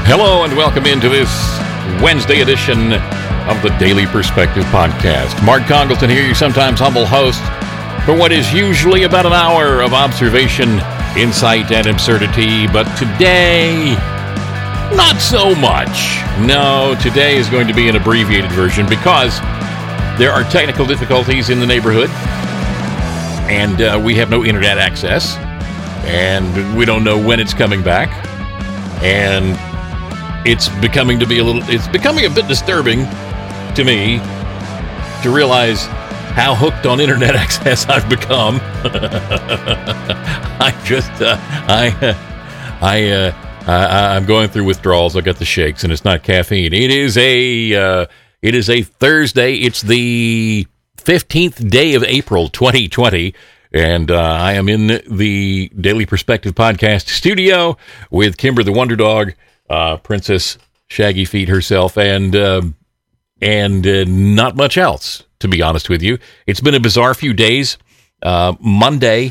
Hello and welcome into this Wednesday edition of the Daily Perspective Podcast. Mark Congleton here, your sometimes humble host, for what is usually about an hour of observation, insight, and absurdity. But today, not so much. No, today is going to be an abbreviated version because there are technical difficulties in the neighborhood, and we have no internet access, and we don't know when it's coming back, and it's becoming a bit disturbing to me to realize how hooked on internet access I've become. I'm going through withdrawals. I got the shakes, and it's not caffeine. It is a Thursday. It's the 15th day of April, 2020. And I am in the Daily Perspective Podcast studio with Kimber the Wonder Dog, Princess Shaggy Feet herself, and not much else, to be honest with you. It's been a bizarre few days. Monday,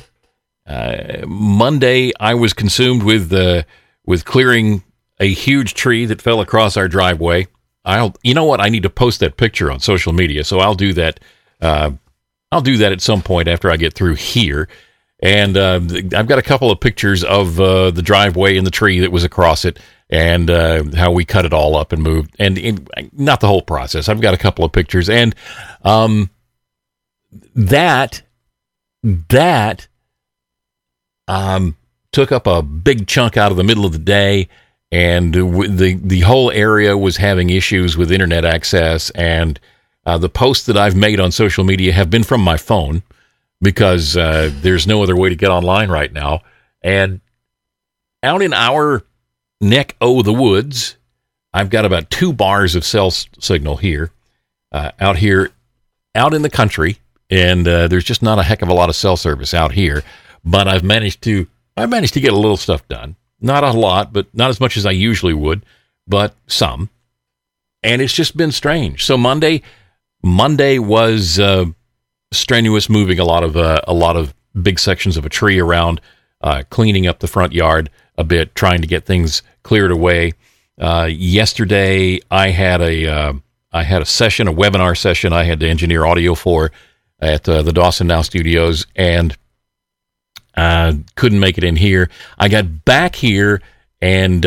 I was consumed with clearing a huge tree that fell across our driveway. You know what? I need to post that picture on social media, so I'll do that. I'll do that at some point after I get through here. And I've got a couple of pictures of the driveway and the tree that was across it, and how we cut it all up and moved. And not the whole process. I've got a couple of pictures. And that took up a big chunk out of the middle of the day. And the whole area was having issues with internet access. And the posts that I've made on social media have been from my phone, because there's no other way to get online right now. And out in our neck o' the woods, I've got about 2 bars of cell signal here, out in the country, and there's just not a heck of a lot of cell service out here. But I've managed to get a little stuff done. Not a lot, but not as much as I usually would, but some. And it's just been strange. So Monday was strenuous, moving a lot of big sections of a tree around, cleaning up the front yard a bit, trying to get things cleared away. Yesterday, I had a webinar session I had to engineer audio for at the Dawson Now Studios, and couldn't make it in here. I got back here and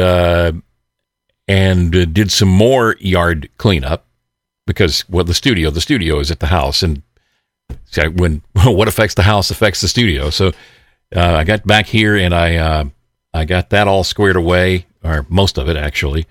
did some more yard cleanup, because the studio is at the house, and when what affects the house affects the studio. So I got back here, and I got that all squared away, or most of it actually.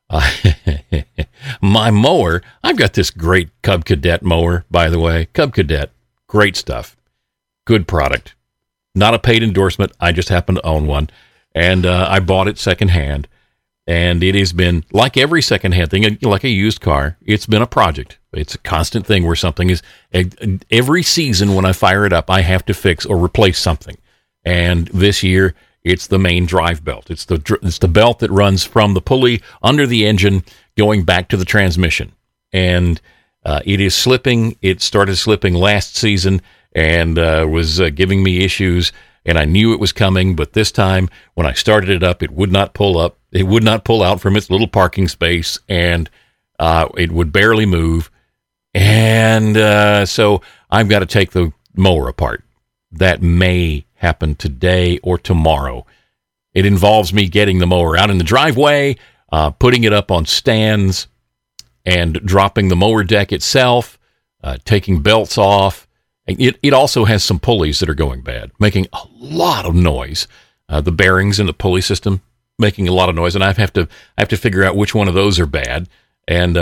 My mower, I've got this great Cub Cadet mower, by the way. Cub Cadet, great stuff, good product. Not a paid endorsement. I just happen to own one, and I bought it secondhand. And it has been, like every secondhand thing, like a used car, it's been a project. It's a constant thing where something is, every season when I fire it up, I have to fix or replace something. And this year, it's the main drive belt. It's the belt that runs from the pulley under the engine going back to the transmission. And it is slipping. It started slipping last season and was giving me issues. And I knew it was coming, but this time when I started it up, it would not pull up. It would not pull out from its little parking space, and it would barely move. And so I've got to take the mower apart. That may happen today or tomorrow. It involves me getting the mower out in the driveway, putting it up on stands, and dropping the mower deck itself, taking belts off. It also has some pulleys that are going bad, making a lot of noise. The bearings in the pulley system making a lot of noise, and I have to figure out which one of those are bad, and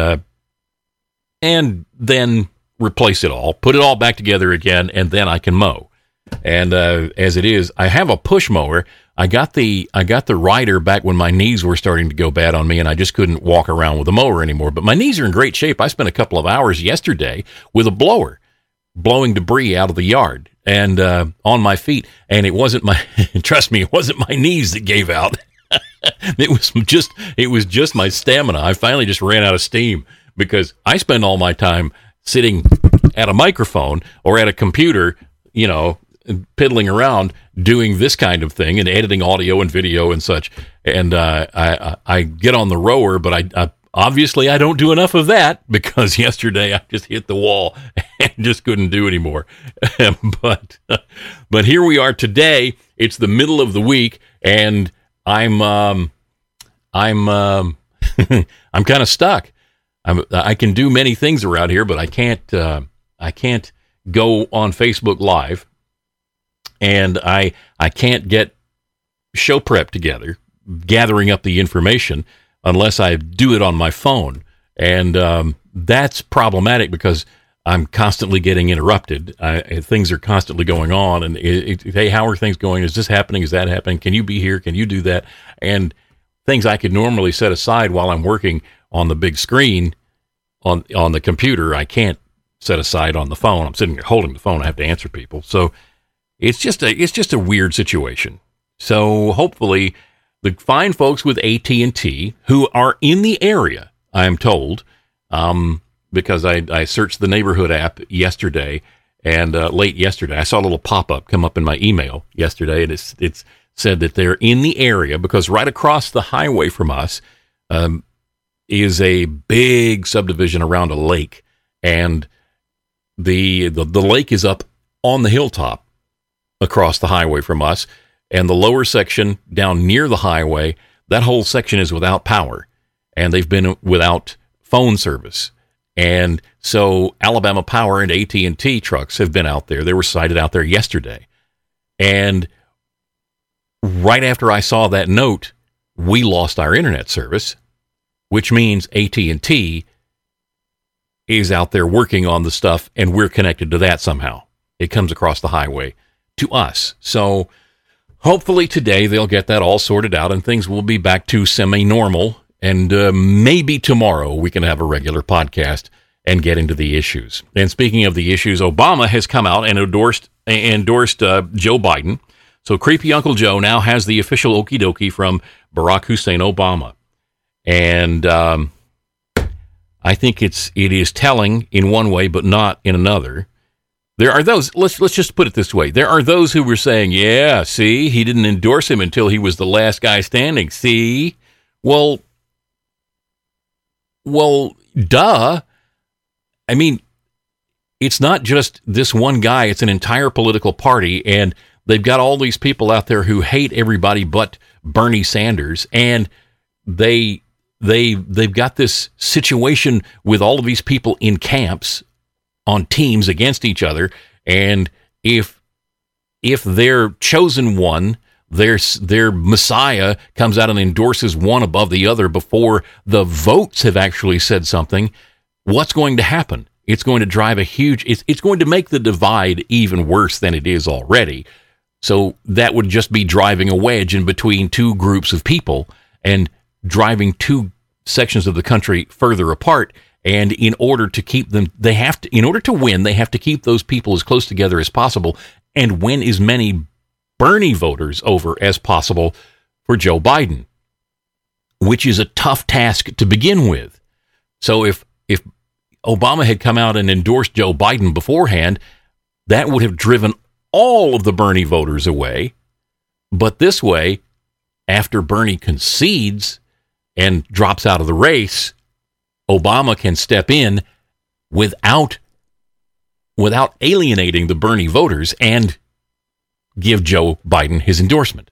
then replace it all, put it all back together again, and then I can mow. And as it is, I have a push mower. I got the rider back when my knees were starting to go bad on me, and I just couldn't walk around with a mower anymore. But my knees are in great shape. I spent a couple of hours yesterday with a blower, blowing debris out of the yard and on my feet. And it wasn't trust me, it wasn't my knees that gave out. It was just my stamina. I finally just ran out of steam, because I spend all my time sitting at a microphone or at a computer, piddling around doing this kind of thing and editing audio and video and such. And I get on the rower, but I obviously I don't do enough of that, because yesterday I just hit the wall and just couldn't do anymore. But here we are today. It's the middle of the week, and I'm I'm kind of stuck. I can do many things around here, but I can't go on Facebook Live, and I can't get show prep together, gathering up the information, unless I do it on my phone. And that's problematic because I'm constantly getting interrupted. Things are constantly going on. And hey, how are things going? Is this happening? Is that happening? Can you be here? Can you do that? And things I could normally set aside while I'm working on the big screen on the computer, I can't set aside on the phone. I'm sitting there holding the phone. I have to answer people. So it's just a weird situation. So hopefully the fine folks with AT&T who are in the area, I'm told, because I searched the neighborhood app yesterday, and late yesterday, I saw a little pop-up come up in my email yesterday, and it's said that they're in the area because right across the highway from us is a big subdivision around a lake, and the lake is up on the hilltop across the highway from us, and the lower section down near the highway, that whole section is without power, and they've been without phone service. And so Alabama Power and AT&T trucks have been out there. They were sighted out there yesterday. And right after I saw that note, we lost our internet service, which means AT&T is out there working on the stuff, and we're connected to that somehow. It comes across the highway to us. So hopefully today they'll get that all sorted out and things will be back to semi-normal. And maybe tomorrow we can have a regular podcast and get into the issues. And speaking of the issues, Obama has come out and endorsed Joe Biden. So Creepy Uncle Joe now has the official okie dokie from Barack Hussein Obama. And I think it is telling in one way, but not in another. There are those, let's just put it this way. There are those who were saying, yeah, see, he didn't endorse him until he was the last guy standing. See? Well, duh. I mean, it's not just this one guy. It's an entire political party, and they've got all these people out there who hate everybody but Bernie Sanders, and they've got this situation with all of these people in camps on teams against each other, and if their chosen one, their messiah, comes out and endorses one above the other before the votes have actually said something, what's going to happen? It's going to drive it's going to make the divide even worse than it is already. So that would just be driving a wedge in between two groups of people and driving two sections of the country further apart. And in order to keep them, in order to win, they have to keep those people as close together as possible and win as many Bernie voters over as possible for Joe Biden, which is a tough task to begin with. So if Obama had come out and endorsed Joe Biden beforehand, that would have driven all of the Bernie voters away. But this way, after Bernie concedes and drops out of the race, Obama can step in without alienating the Bernie voters and give Joe Biden his endorsement.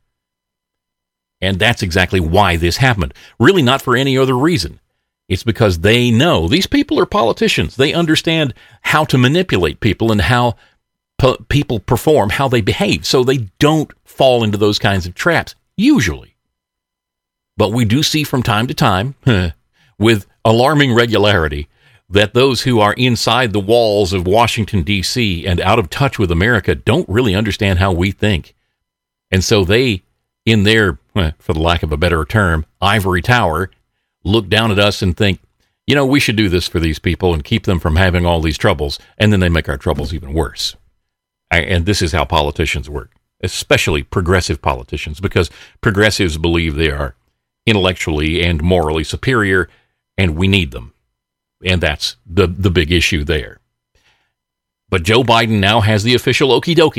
And that's exactly why this happened. Really not for any other reason. It's because they know these people are politicians. They understand how to manipulate people and how people perform, how they behave. So they don't fall into those kinds of traps, usually. But we do see from time to time, with alarming regularity, that those who are inside the walls of Washington, D.C. and out of touch with America don't really understand how we think. And so they, in their, for the lack of a better term, ivory tower, look down at us and think, we should do this for these people and keep them from having all these troubles. And then they make our troubles even worse. And this is how politicians work, especially progressive politicians, because progressives believe they are intellectually and morally superior, and we need them. And that's the big issue there. But Joe Biden now has the official okie dokie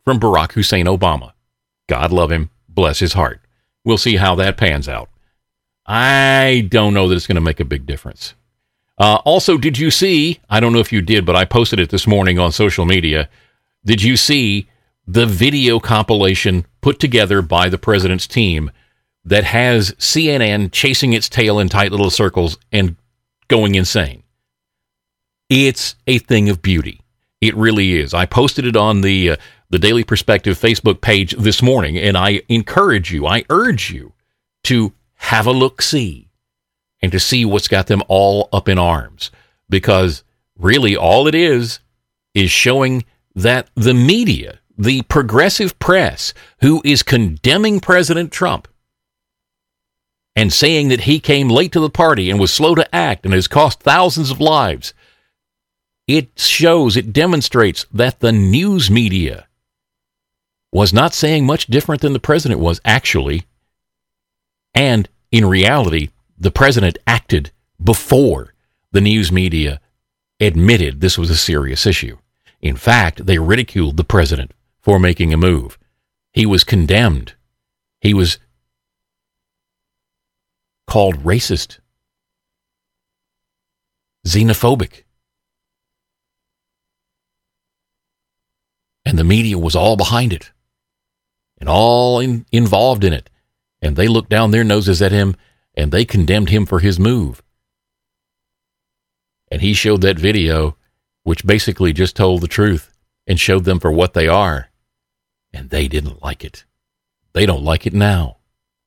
from Barack Hussein Obama. God love him, bless his heart. We'll see how that pans out. I don't know that it's going to make a big difference. Also, did you see, I don't know if you did, but I posted it this morning on social media. Did you see the video compilation put together by the president's team that has CNN chasing its tail in tight little circles and going insane? It's a thing of beauty. It really is. I posted it on the Daily Perspective Facebook page this morning, and I urge you to have a look-see and to see what's got them all up in arms, because really all it is showing that the media, the progressive press, who is condemning President Trump and saying that he came late to the party and was slow to act and has cost thousands of lives, it demonstrates that the news media was not saying much different than the president was actually. And in reality, the president acted before the news media admitted this was a serious issue. In fact, they ridiculed the president for making a move. He was condemned. He was called racist, xenophobic. And the media was all behind it and all involved in it. And they looked down their noses at him and they condemned him for his move. And he showed that video, which basically just told the truth and showed them for what they are. And they didn't like it. They don't like it now.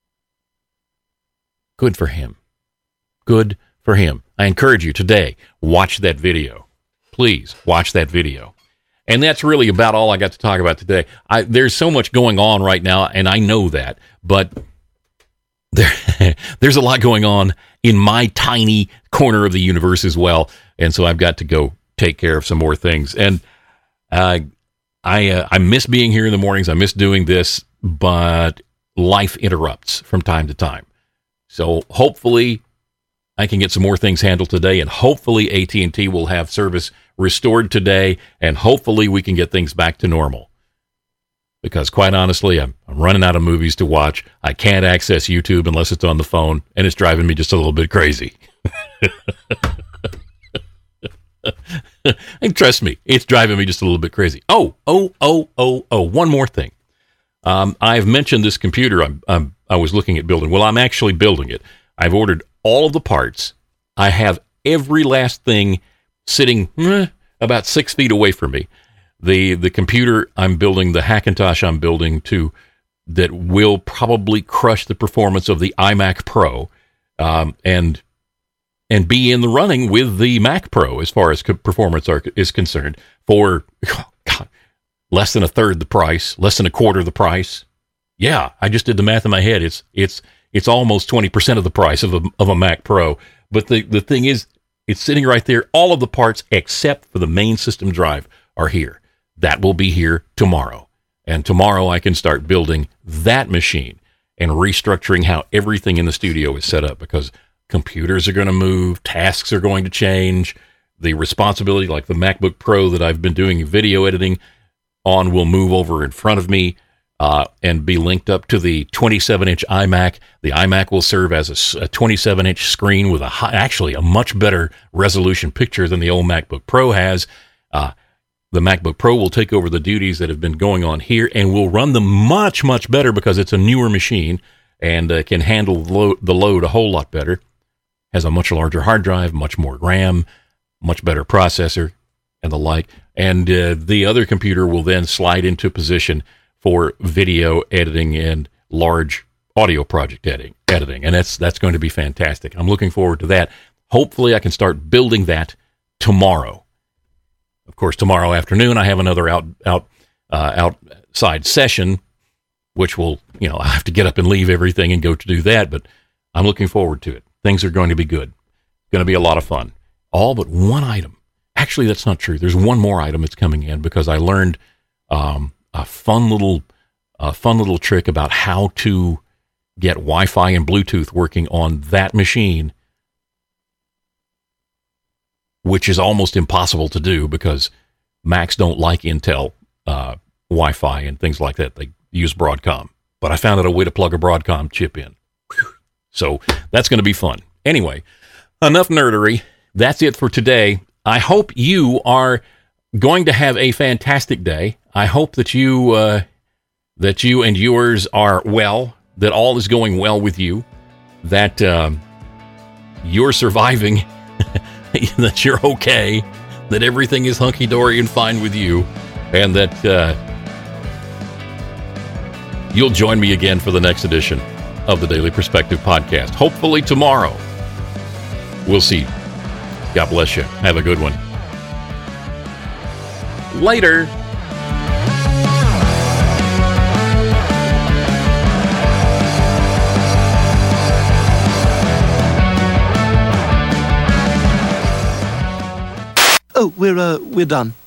Good for him. Good for him. I encourage you today, watch that video. Please watch that video. And that's really about all I got to talk about today. There's so much going on right now, and I know that, but there's a lot going on in my tiny corner of the universe as well, and so I've got to go take care of some more things. And I miss being here in the mornings. I miss doing this, but life interrupts from time to time. So hopefully I can get some more things handled today, and hopefully AT&T will have service restored today, and hopefully we can get things back to normal. Because quite honestly, I'm running out of movies to watch. I can't access YouTube unless it's on the phone, and it's driving me just a little bit crazy. And trust me, it's driving me just a little bit crazy. Oh, one more thing. I've mentioned this computer I was looking at building. Well, I'm actually building it. I've ordered all of the parts. I have every last thing sitting about 6 feet away from me. The computer I'm building, the Hackintosh I'm building that will probably crush the performance of the iMac Pro, and be in the running with the Mac Pro as far as performance is concerned for less than a third the price, less than a quarter the price. Yeah, I just did the math in my head. It's almost 20% of the price of a Mac Pro. But the thing is, it's sitting right there. All of the parts except for the main system drive are here. That will be here tomorrow. And tomorrow I can start building that machine and restructuring how everything in the studio is set up, because computers are going to move, tasks are going to change. The responsibility, like the MacBook Pro that I've been doing video editing on, will move over in front of me and be linked up to the 27-inch iMac. The iMac will serve as a 27-inch screen with actually a much better resolution picture than the old MacBook Pro has. The MacBook Pro will take over the duties that have been going on here and will run them much, much better because it's a newer machine and can handle the load a whole lot better. Has a much larger hard drive, much more RAM, much better processor, and the like. And the other computer will then slide into position for video editing and large audio project editing. And that's going to be fantastic. I'm looking forward to that. Hopefully I can start building that tomorrow. Of course, tomorrow afternoon I have another outside session, which will, I have to get up and leave everything and go to do that. But I'm looking forward to it. Things are going to be good. It's going to be a lot of fun. All but one item. Actually, that's not true. There's one more item that's coming in because I learned a fun little trick about how to get Wi-Fi and Bluetooth working on that machine, which is almost impossible to do because Macs don't like Intel Wi-Fi and things like that. They use Broadcom. But I found out a way to plug a Broadcom chip in. So that's going to be fun. Anyway, enough nerdery. That's it for today. I hope you are going to have a fantastic day. I hope that you and yours are well, that all is going well with you, that you're surviving, that you're okay, that everything is hunky-dory and fine with you, and that you'll join me again for the next edition of the Daily Perspective Podcast. Hopefully tomorrow. We'll see. God bless you. Have a good one. Later. Oh, we're done.